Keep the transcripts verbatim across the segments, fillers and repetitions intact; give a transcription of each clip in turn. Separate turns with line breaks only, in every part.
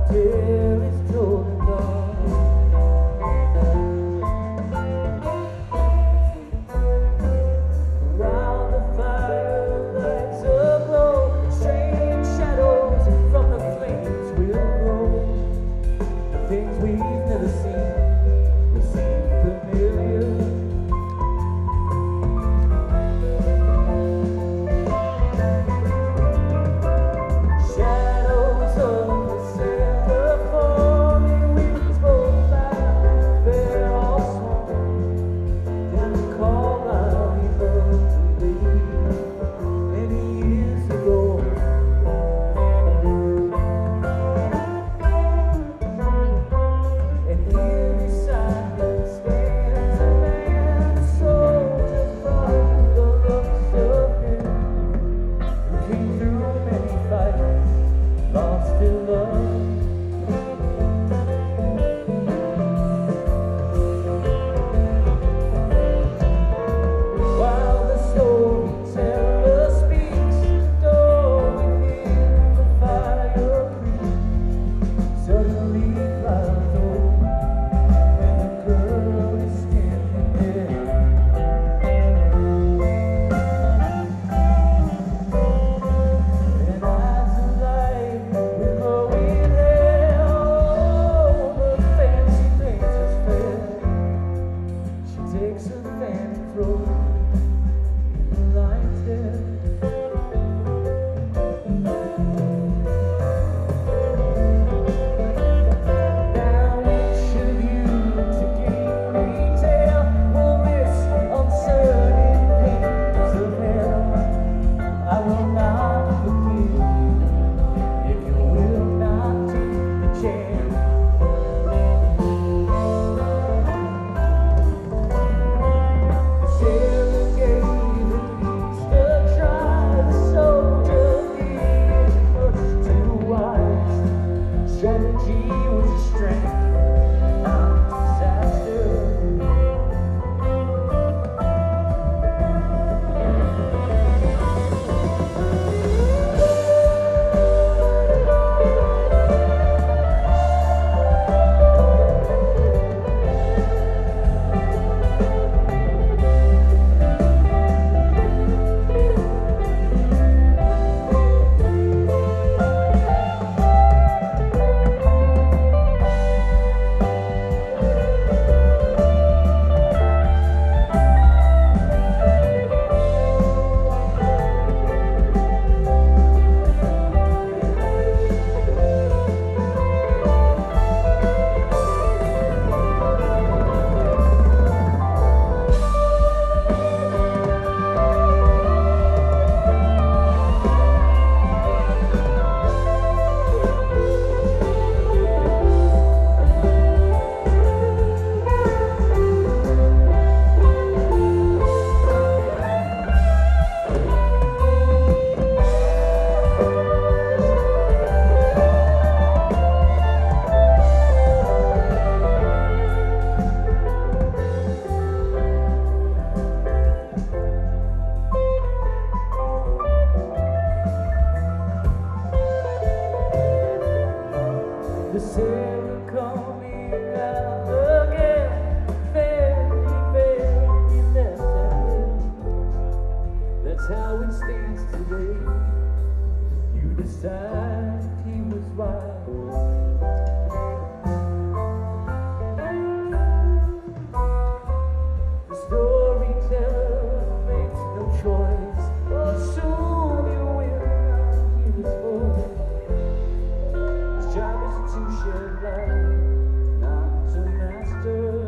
till it's told and gone. While the fire lights aglow, strange shadows from the flames will grow. The things we've never seen will seem familiar. Shadows of the sailor falling winds both loud, they're all swung down the call out he loved to leave many years ago. And here beside him stands a man, a soldier from the looks of him, who came through many fights, lost in love. While the storyteller speaks, the door within the fire creaks, suddenly clouds open, and the girl is standing there. And eyes of light with glowing hair, oh, the fancy painter's fair. She takes her fan and throws it in the lion's den. Now which of you to gain retail will risk uncertain pains of hell? I will not forgive you if you will not take the chance. The sailor gave at least a try, the soldier did much too wise. Strategy was a strength, not disaster. The sailor coming out again, very, very left hand. That's how it stands today. You decide he was right. The storyteller makes no choice, but soon you will not hear his voice. His job is to shed light, not to master.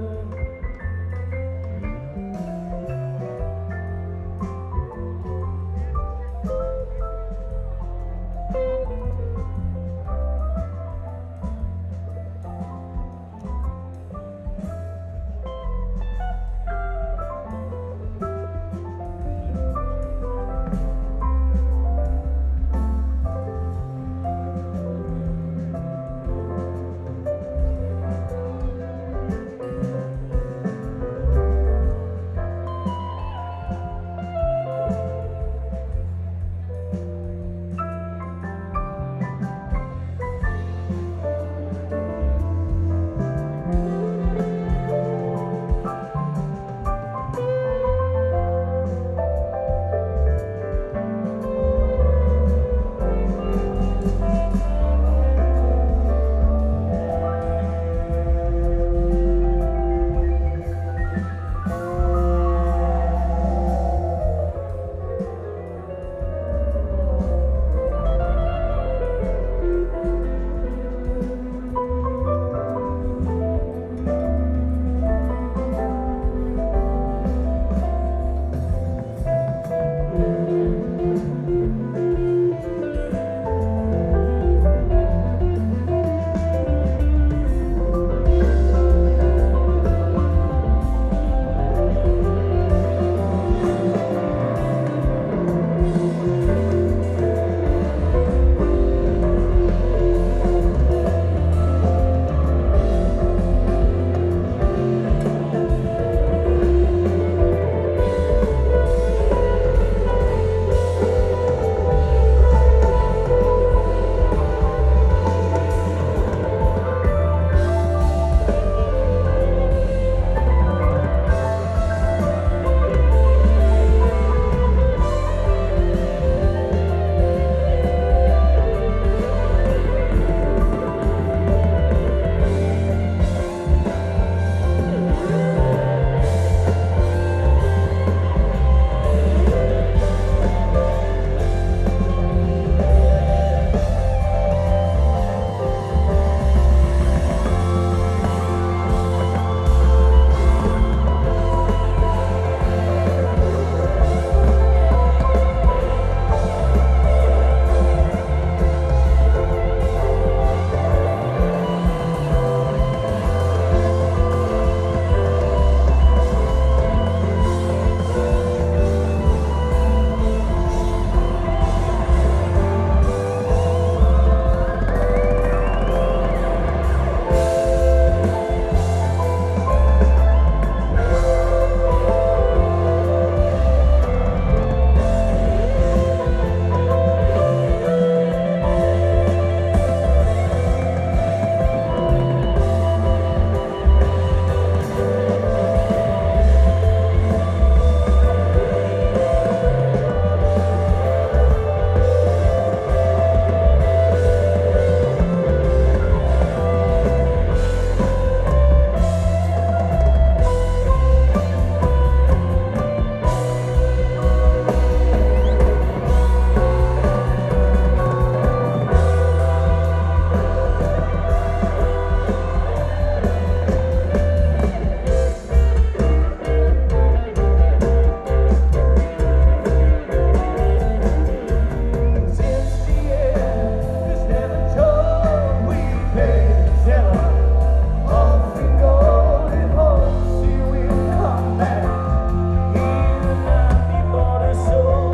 tell her off you go and hope she will come back. Here not before the show.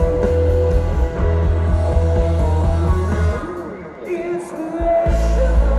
Inspiration.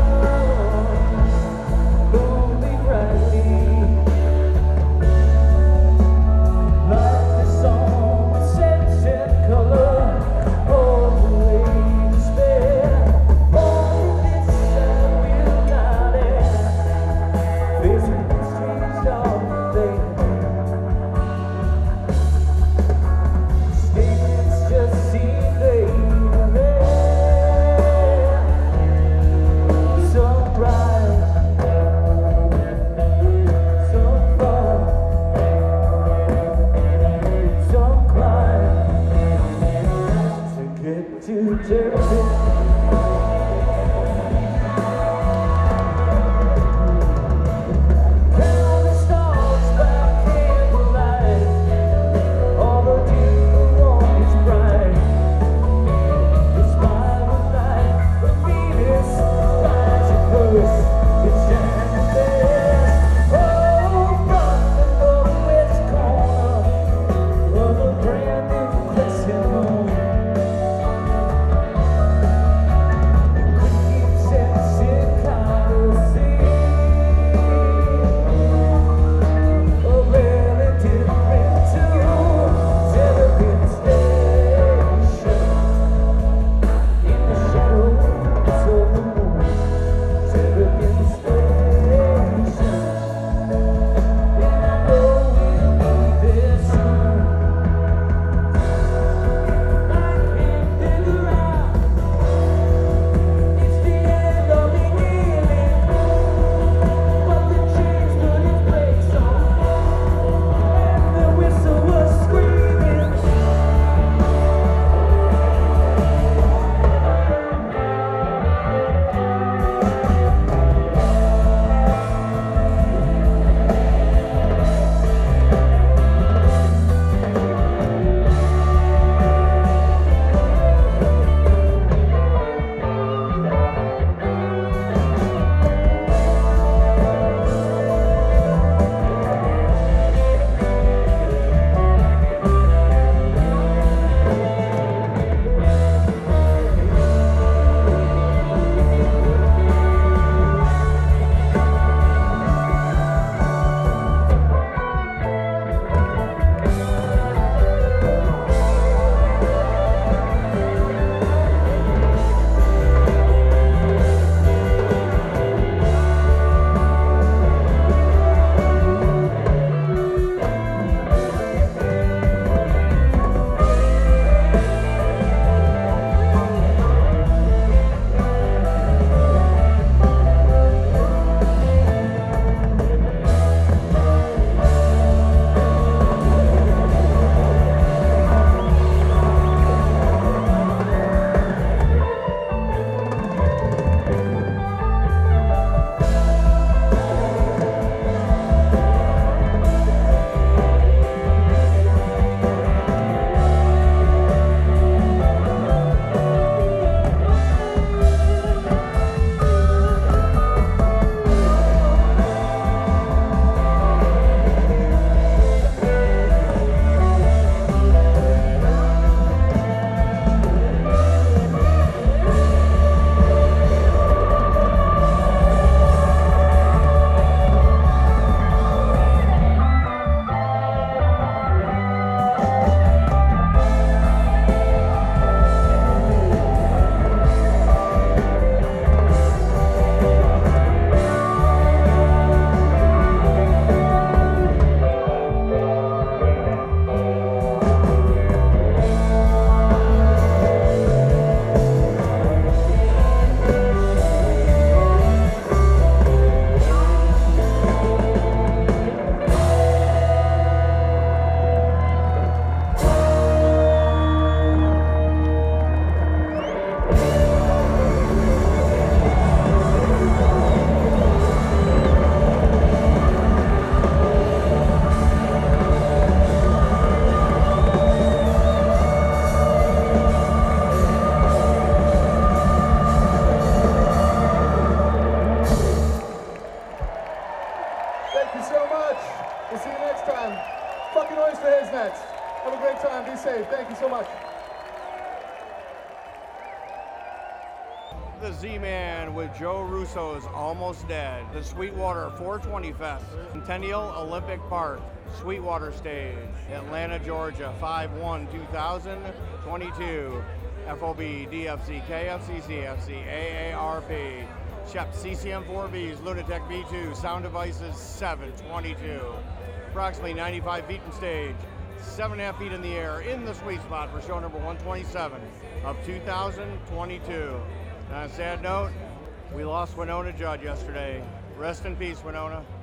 Z-Man with Joe Russo's Almost Dead. The Sweetwater four twenty Fest, Centennial Olympic Park, Sweetwater Stage, Atlanta, Georgia, five one two thousand twenty-two. F O B, D F C, K F C, C F C, A A R P, Shep, C C M four Bs, Lunatech V two, Sound Devices seven twenty-two. Approximately ninety-five feet from stage, seven and a half feet in the air, in the sweet spot for show number one twenty-seven of two thousand twenty-two. On a sad note, we lost Winona Judd yesterday. Rest in peace, Winona.